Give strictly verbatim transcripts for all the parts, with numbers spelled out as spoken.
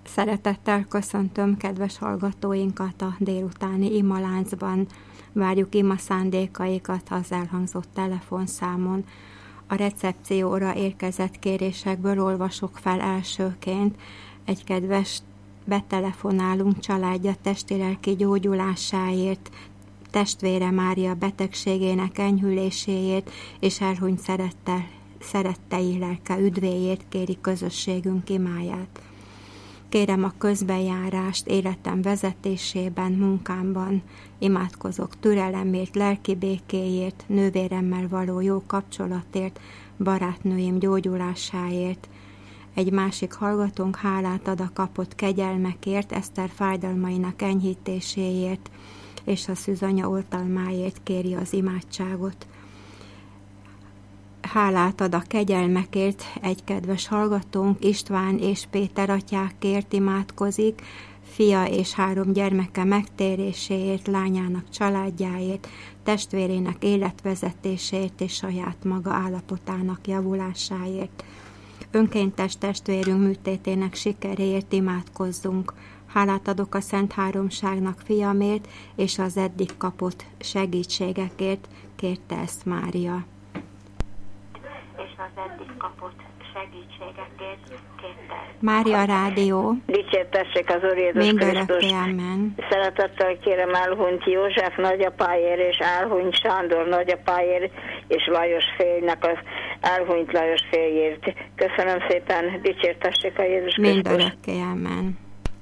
Szeretettel köszöntöm kedves hallgatóinkat a délutáni imaláncban. Várjuk ima szándékaikat az elhangzott telefonszámon. A recepcióra érkezett kérésekből olvasok fel elsőként. Egy kedves betelefonálunk családja testi-lelki gyógyulásáért, testvére Mária betegségének enyhüléséért és elhunyt szerettel, szerettei lelke üdvéért kéri közösségünk imáját. Kérem a közbenjárást életem vezetésében, munkámban, imádkozok türelemért, lelki békéért, nővéremmel való jó kapcsolatért, barátnőim gyógyulásáért. Egy másik hallgatónk hálát ad a kapott kegyelmekért, Eszter fájdalmainak enyhítéséért, és a szűzanya oltalmáért kéri az imádságot. Hálát ad a kegyelmekért egy kedves hallgatónk, István és Péter atyákért imádkozik, fia és három gyermeke megtéréséért, lányának családjáért, testvérének életvezetéséért és saját maga állapotának javulásáért. Önkéntes testvérünk műtétének sikeréért imádkozzunk. Hálát adok a Szent Háromságnak, fiamért, és az eddig kapott segítségekért, kérte ezt Mária. És az eddig kapott segítségekért, kérte. Mária Rádió. Dicsértessék az Úr Jézus Krisztus. Szeretettel kérem elhunyt József nagyapáért, és elhunyt Sándor nagyapáért, és Lajos férjnek az elhunyt Lajos férjért. Köszönöm szépen, dicsértessék a Jézus Krisztus. Mindörökké, amen.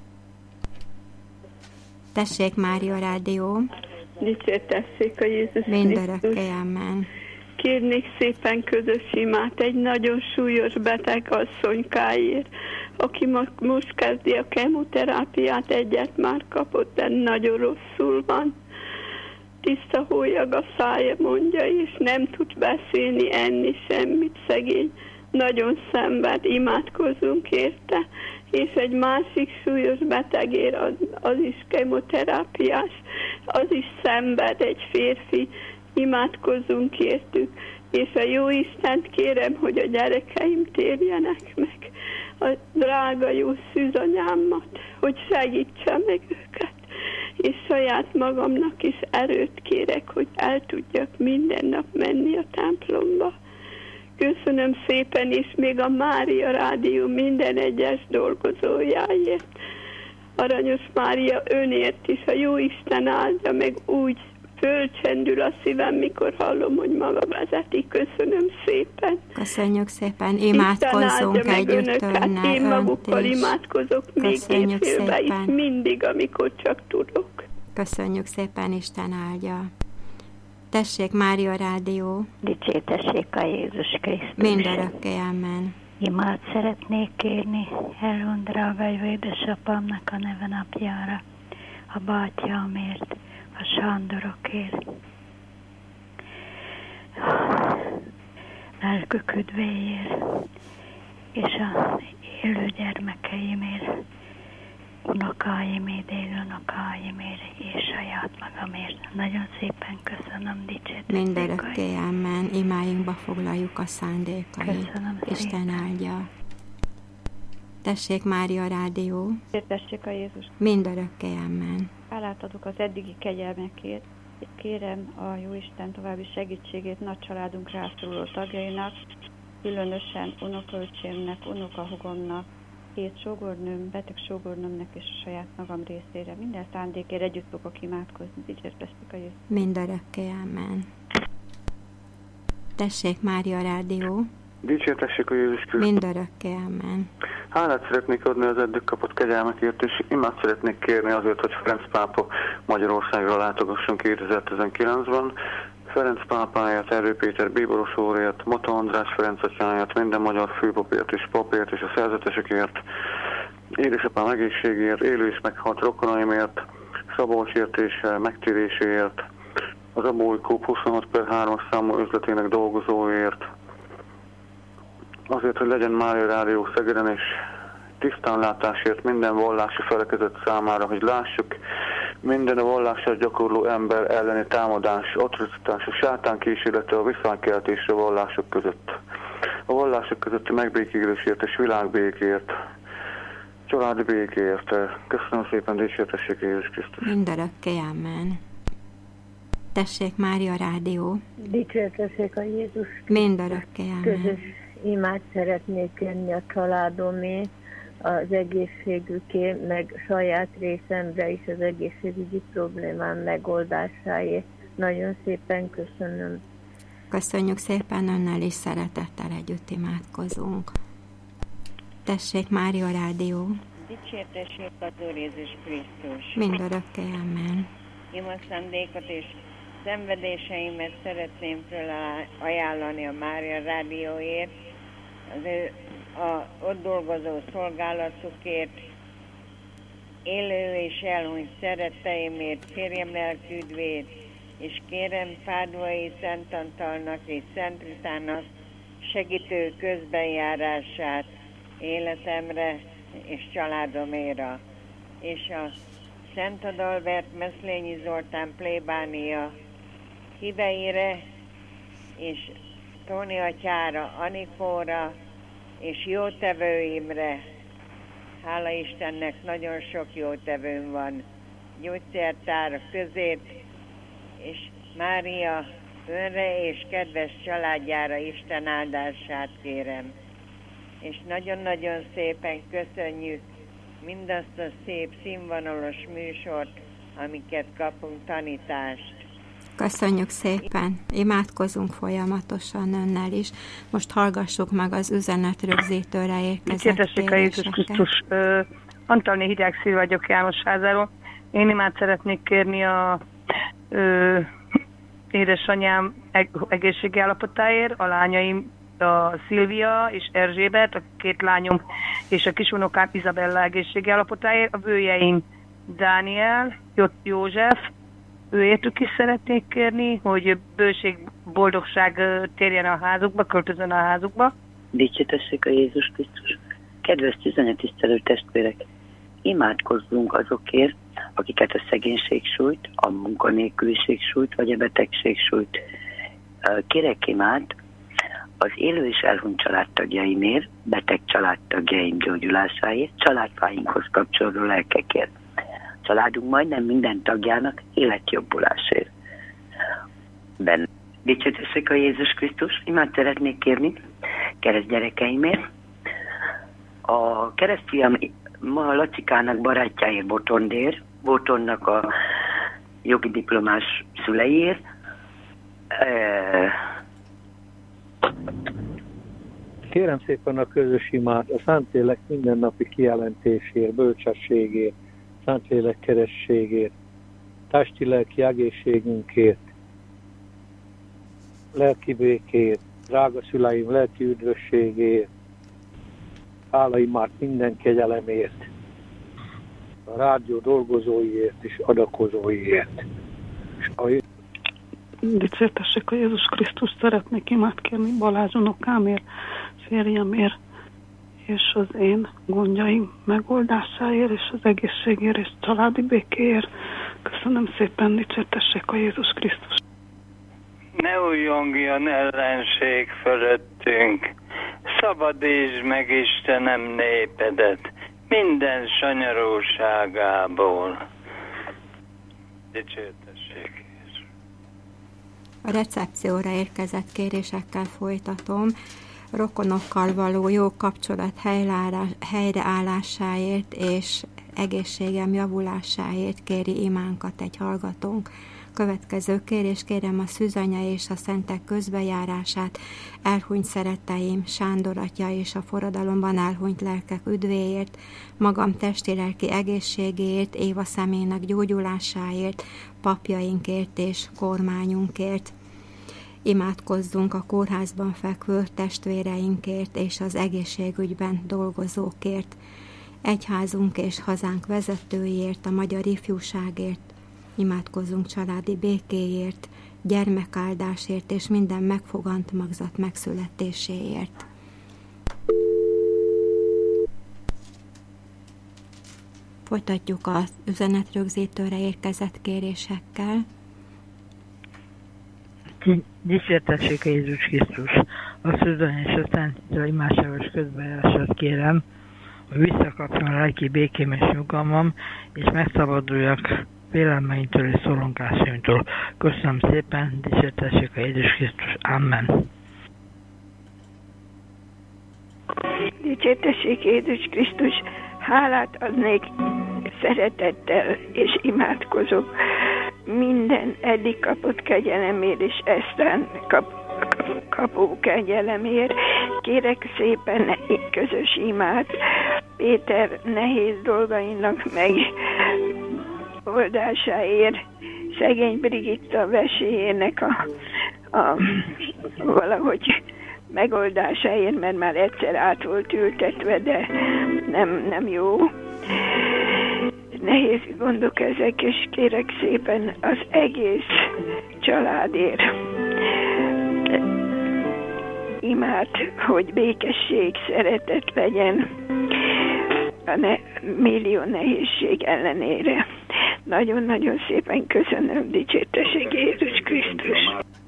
Tessék, Mária Rádió. Dicsértessék a Jézus Krisztus. Mindörökké, amen. Kérnék szépen közös imát egy nagyon súlyos beteg asszonykáért, aki most kezdi a kemoterápiát, egyet már kapott, de nagyon rosszul van. Tiszta hólyag a szája, mondja, és nem tud beszélni, enni semmit, szegény. Nagyon szenved, imádkozunk érte. És egy másik súlyos betegér, az, az is kemoterápiás, az is szenved, egy férfi, imádkozzunk értük, és a jó Istent kérem, hogy a gyerekeim térjenek meg, a drága jó szűzanyámat, hogy segítse meg őket, és saját magamnak is erőt kérek, hogy el tudjak minden nap menni a templomba. Köszönöm szépen, és még a Mária Rádió minden egyes dolgozójáért. Aranyos Mária, önért is, a jó Isten áldja meg, úgy fölcsendül a szívem, mikor hallom, hogy maga vezeti. Köszönöm szépen. Köszönjük szépen, imádkozzunk együtt önnek. Én magukkal imádkozok még évfélbe is, mindig, amikor csak tudok. Köszönjük szépen, Isten áldja. Tessék, Mária Rádió. Dicsértessék a Jézus Krisztus. Mindörökké, amen. Imát szeretnék kérni elhunyt drága édesapámnak a neve napjára, a bátyámért, a Sándorokért, lelkük üdvéért, és a élő gyermekeimért, unokáimért, élő unokáimért, és saját magamért. Nagyon szépen köszönöm, dicsértessék. Mindörökké, amen. Imáinkba foglaljuk a szándékait. Köszönöm Isten szépen. áldja. Tessék, Mária Rádió. Dicsértessék a Jézus. Mindörökké, amen. Hálát adok az eddigi kegyelmekért. Kérem a Jóisten további segítségét nagy családunk rászoruló tagjainak, különösen unokaöcsémnek, unokahúgomnak, két sógornőm, beteg sógornőmnek és a saját magam részére. Minden szándékért együtt fogok imádkozni. Dicsértessék a Jézus. Mindörökké, amen. Tessék, Mária Rádió. Dicsértessék a Jézus Krisztus. Mindörökké, amen. Hálát szeretnék adni az eddig kapott kegyelmekért, és imát szeretnék kérni azért, hogy Ferenc pápa Magyarországra látogasson kétezer-tizenkilencben. Ferenc pápáját, Erő Péter bíboros úrért, Mata András Ferenc atyáját, minden magyar főpapért és papért és a szerzetesekért, édesapám egészségért, élő és meghalt rokonaimért, Szabolcsért és megtéréséért, az Abólykóp huszonhat per hármas számú üzletének dolgozóért, azért, hogy legyen Mária Rádió Szegeden, és tisztánlátásért minden vallási felekezet számára, hogy lássuk minden a vallással gyakorló ember elleni támadás, atrocitás, a sátán kísérlete a viszonykeltésre vallások között. A vallások közötti megbékélésért és világbékért. családi békéért. Köszönöm szépen, dicsértessék Jézus Krisztus. Mindörökké, amen. Tessék, Mária Rádió. Dicsértessék a Jézus. Mindörökké, amen. Közös imát szeretnék kérni a családomé, az egészségüké, meg saját részemre is az egészségügyi problémám megoldásáért. Nagyon szépen köszönöm. Köszönjük szépen, önnel is szeretettel együtt imádkozunk. Tessék, Mária Rádió. Dicsértessék az Úr Jézus Krisztus. Mindörökké, amen. Ima szándékot és szenvedéseimet szeretném ajánlani a Mária Rádióért, az ő a ott dolgozó szolgálatukért, élő és elhunyt szeretteimért, férjem lelküdvét, és kérem Pádvai Szent Antalnak és Szent Ritának segítő közbenjárását életemre és családoméra, és a Szent Adalbert Meszlényi Zoltán plébánia híveire, és Tóni atyára, Anikóra, és jótevőimre. Hála Istennek, nagyon sok jótevőm van. Gyógyszertár közét, és Mária önre és kedves családjára Isten áldását kérem. És nagyon-nagyon szépen köszönjük mindazt a szép színvonalos műsort, amiket kapunk, tanítást. Köszönjük szépen, imádkozunk folyamatosan önnel is. Most hallgassuk meg az üzenet rögzítőre érkezett kéréseket. A Jézus Krisztus. Uh, Antalné Hideg Szív vagyok János házáról. Én imát szeretnék kérni a uh, édesanyám eg- egészségi állapotáért, a lányaim, a Szilvia és Erzsébet, a két lányom és a kisunokám Izabella egészségi állapotáért, a vőjeim Dániel, József, őértük is szeretnék kérni, hogy bőség, boldogság térjen a házukba, költözön a házukba. Dicsértessék a Jézus Krisztus. Kedves tisztelő testvérek, imádkozzunk azokért, akiket a szegénység sújt, a munkanélküliség sújt, vagy a betegség sújt. Kérek imát az élő és elhunyt családtagjaimért, beteg családtagjaim gyógyulásáért, családfáinkhoz kapcsolódó lelkekért. Családunk majdnem minden tagjának életjobbulásért. Benne. Dicsértessék a Jézus Krisztus. Imát szeretnék kérni keresztgyerekeimért. A keresztfiam ma Lacikának barátjáért, Botondér, Botonnak a jogi diplomás szüleiért. Kérem szépen a közös imát a Szentlélek mindennapi kijelentésért, bölcsességért, Szentlélek kerességért, testi-lelki egészségünkért, lelki békért, drága szüleim lelki üdvösségért, hála imát minden kegyelemért, a rádió dolgozóiért és adakozóiért. És a... Dicsértessék a Jézus Krisztus, szeretnék imát kérni Balázs unokámért, férjemért, és az én gondjaim megoldásáért, és az egészségért, és családi békéért. Köszönöm szépen, dicsértessék a Jézus Krisztus. Ne újjongjon ellenség fölöttünk, szabadítsd meg Istenem népedet minden sanyarúságából. Dicsértessék. A recepcióra érkezett kérésekkel folytatom. Rokonokkal való jó kapcsolat helyreállásáért és egészségem javulásáért kéri imánkat egy hallgatónk. Következő kérés: kérem a szűzanya és a szentek közbejárását elhunyt szeretteim, Sándor atya és a forradalomban elhunyt lelkek üdvéért, magam testi-lelki egészségéért, Éva személynek gyógyulásáért, papjainkért és kormányunkért. Imádkozzunk a kórházban fekvő testvéreinkért és az egészségügyben dolgozókért, egyházunk és hazánk vezetőiért, a magyar ifjúságért. Imádkozzunk családi békéért, gyermekáldásért és minden megfogant magzat megszületéséért. Folytatjuk az üzenetrögzítőre érkezett kérésekkel. Dicsértessék a Jézus Krisztus, a szűzanya és a Szent imáságos közbejárását kérem hogy visszakapjam a lelki békém és nyugalmam, és megszabaduljak félelmeimtől és szorongásaimtól. Köszönöm szépen, dicsértessék a Jézus Krisztus. Amen. Dicsértessék Jézus Krisztus, hálát adnék szeretettel, és imádkozok minden eddig kapott kegyelemért, és eztán kap, kapó kegyelemért. Kérek szépen közös imát Péter nehéz dolgainak meg oldásáért, szegény Brigitta veséjének a, a valahogy megoldásáért, mert már egyszer át volt ültetve, de nem, nem jó. Nehéz gondok ezek, és kérek szépen az egész családért imát, hogy békesség, szeretet legyen a ne, millió nehézség ellenére. Nagyon-nagyon szépen köszönöm, dicsértessék Jézus Krisztus.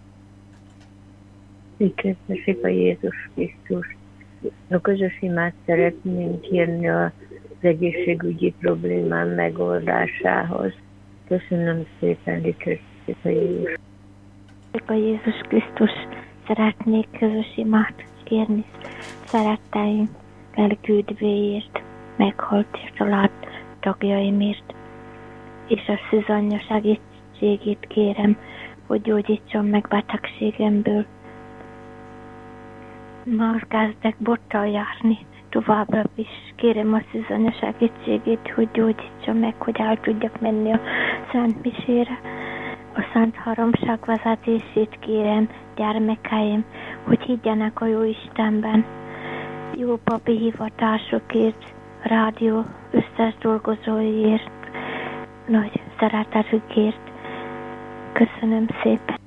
Dicsértessék a Jézus Krisztus. A közös imát szeretnénk kérni az egészségügyi problémám megoldásához. Köszönöm szépen, dicsértessék a Jézus. A Jézus Krisztus, szeretnék közös imát kérni szeretteim elküldvéért, meghalt család tagjaimért, és a szűzanyja segítségét kérem, hogy gyógyítson meg betegségemből. Már kezdek bottal járni, továbbra is kérem a szűzanya segítségét, hogy gyógyítson meg, hogy el tudjak menni a Szent Misére. A Szent Háromság vezetését kérem gyermekeim, hogy higgyenek a jó Istenben. Jó papi hivatásokért, rádió összes dolgozóiért, nagy szeretetükért. Köszönöm szépen.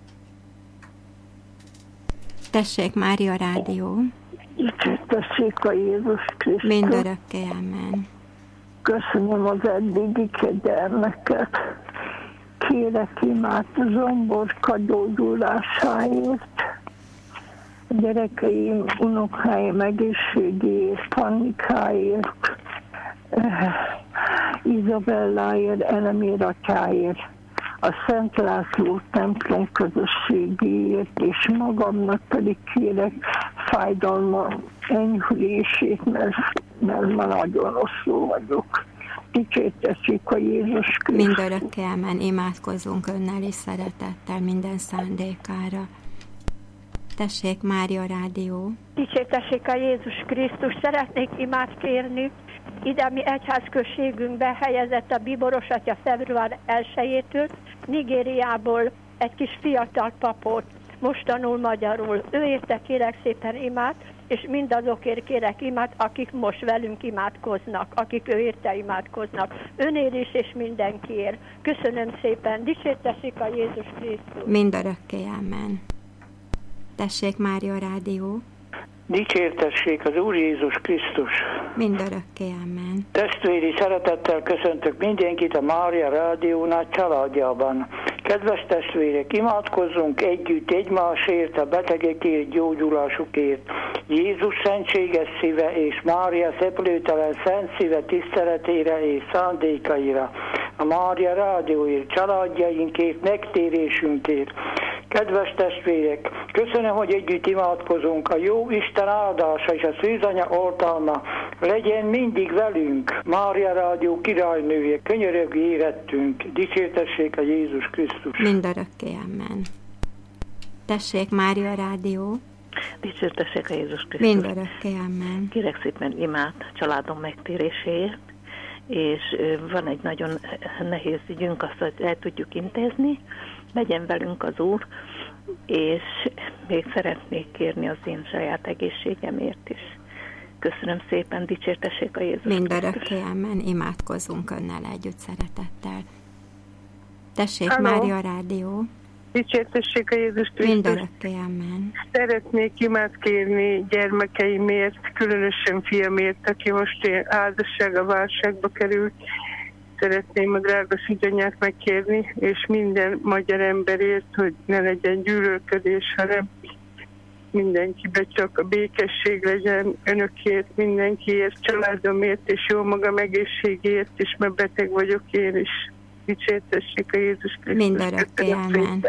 Tessék, Mária Rádió. Dicsértessék a Jézus Krisztus. Mindörökké, amen. Köszönöm az eddigi kegyelmeket. Kérek imát Zomborka gyógyulásáért, a gyerekeim, unokáim egészségéért, Pannikáért, Izabelláért, Elemér atyáért, a Szent László templom közösségéért, és magamnak pedig kérek fájdalma enyhülését, mert, mert ma nagyon rosszul vagyok. Dicsértessék a Jézus Krisztus. Mindörökké, amen. Imádkozzunk önnel és szeretettel minden szándékára. Tessék, Mária Rádió. Dicsértessék a Jézus Krisztus. Szeretnék imát kérni. Ide mi egyházközségünkbe helyezett a Bíboros atya február elsejétől Nigériából egy kis fiatal papot. Most tanul magyarul. Ő érte kérek szépen imát, és mindazokért kérek imát, akik most velünk imádkoznak, akik ő érte imádkoznak. Önér is, és mindenkiért. Köszönöm szépen. Dicsértessék a Jézus Krisztus. Mindörökké, amen. Tessék, Mária Rádió. Dicsértessék az Úr Jézus Krisztus. Mindörökké, amen. Testvéri szeretettel köszöntök mindenkit a Mária Rádiónál családjában. Kedves testvérek, imádkozzunk együtt egymásért, a betegekért, gyógyulásukért. Jézus szentséges szíve és Mária szeplőtelen szent szíve tiszteletére és szándékaira. A Mária Rádióért, családjainkért, megtérésünkért. Kedves testvérek, köszönöm, hogy együtt imádkozunk. A jó Isten áldása és a szűzanya oltalma legyen mindig velünk. Mária Rádió királynője, könyörög érettünk. Dicsértessék a Jézus Krisztus. Mindörökké, amen. Tessék, Mária Rádió. Dicsértessék a Jézus Krisztus. Mindörökké, amen. Kérek szépen imát családom megtéréséért, és van egy nagyon nehéz ügyünk, azt el tudjuk intézni. Legyen velünk az Úr, és még szeretnék kérni az én saját egészségemért is. Köszönöm szépen, dicsértessék a Jézus Krisztus. Mindörökké, amen. Imádkozzunk önnel együtt szeretettel. Tessék, Halló. Mária Rádió. Dicsértessék a Jézus Krisztus. Mindörökké, amen. Szeretnék imát kérni gyermekeimért, különösen fiamért, aki most áldasság a válságba került. Szeretném a drága szűzanyát megkérni, és minden magyar emberért, hogy ne legyen gyűlölködés, hanem mindenkibe csak a békesség legyen, önökért, mindenkiért, családomért, és jó magam egészségért is, mert beteg vagyok én is. Dicsértessék a Jézus Krisztus. Mindörökké, amen.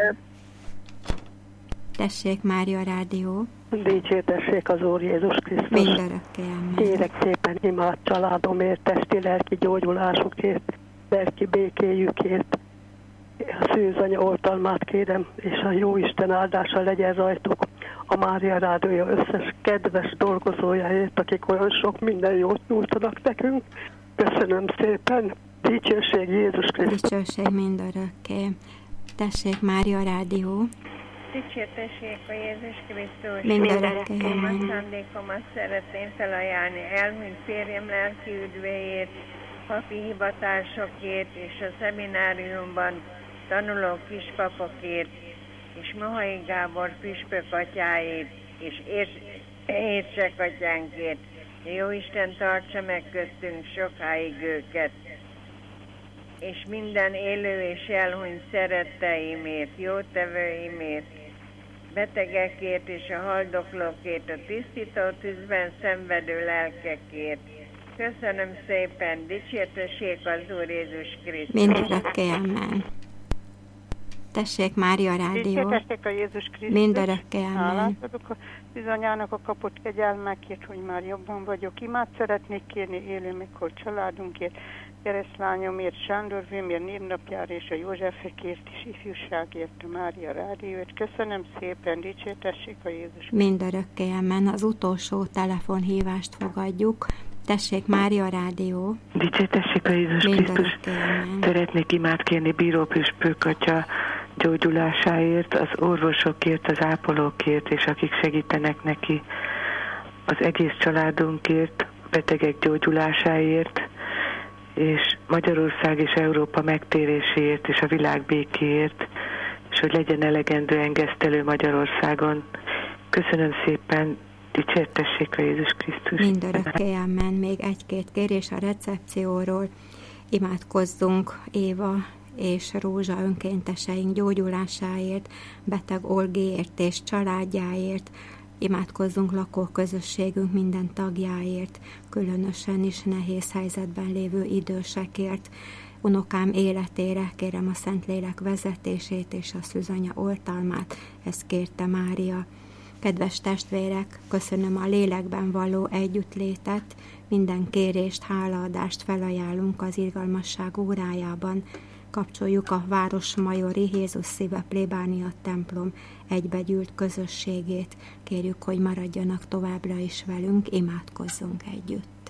Tessék, Mária Rádió. Dicsértessék az Úr Jézus Krisztus. Mindörökké, amen. Kérek szépen imád családomért, testi, lelki gyógyulásukért, lelki békéjükért. A szűzanya oltalmát kérem, és a Jóisten áldása legyen rajtuk. A Mária Rádió összes kedves dolgozójáért, akik olyan sok minden jót nyújtanak nekünk. Köszönöm szépen. Dicsőség Jézus Krisztus. Dicsőség mindörökké. Tessék, Mária Rádió. Dicsértessék a Jézus Krisztus. Mindörökké. Én a szándékomat szeretném felajánlni elhunyt férjem lelki üdvéért, papi hivatásokért és a szemináriumban tanuló kispapokért, és Mohai Gábor püspök atyáért, és Értsek atyánkért. Jóisten tartsa meg köztünk sokáig őket, és minden élő és elhunyt szeretteimért, jótevőimért, betegekért és a haldoklókért, a tisztító tűzben szenvedő lelkekért. Köszönöm szépen, dicsértessék az Úr Jézus Krisztus. Mindörökké, amen. Tessék, Mária Rádió. Dicsértessék a Jézus Krisztus. Mindörökké, amen. Hálát adok a bizonyának a kapott kegyelmekért, hogy már jobban vagyok. Imát szeretnék kérni élő meghalt családunkért, keresztlányomért, Sándor Vőmér névnapjára és a Józsefekért és ifjúságért, a Mária Rádióért. Köszönöm szépen, dicsértessék a Jézus. Mindörökké, amen. Az utolsó telefonhívást fogadjuk. Tessék, Mária Rádió. Dicsértessék a Jézus Krisztus. Szeretnék imát kérni bíró püspök atya gyógyulásáért, az orvosokért, az ápolókért, és akik segítenek neki, az egész családunkért, betegek gyógyulásáért, és Magyarország és Európa megtéréséért, és a világ békéért, és hogy legyen elegendő engesztelő Magyarországon. Köszönöm szépen, dicsértessék a Jézus Krisztus. Mindörökké, amen. Még egy-két kérés a recepcióról. Imádkozzunk Éva és Rózsa önkénteseink gyógyulásáért, beteg Olgéért és családjáért. Imádkozzunk lakóközösségünk minden tagjáért, különösen is nehéz helyzetben lévő idősekért. Unokám életére kérem a Szentlélek vezetését és a szűzanya oltalmát, ezt kérte Mária. Kedves testvérek, köszönöm a lélekben való együttlétet, minden kérést, hálaadást felajánlunk az irgalmasság órájában. Kapcsoljuk a Városmajori Jézus Szíve plébánia templom egybegyűlt közösségét. Kérjük, hogy maradjanak továbbra is velünk, imádkozzunk együtt.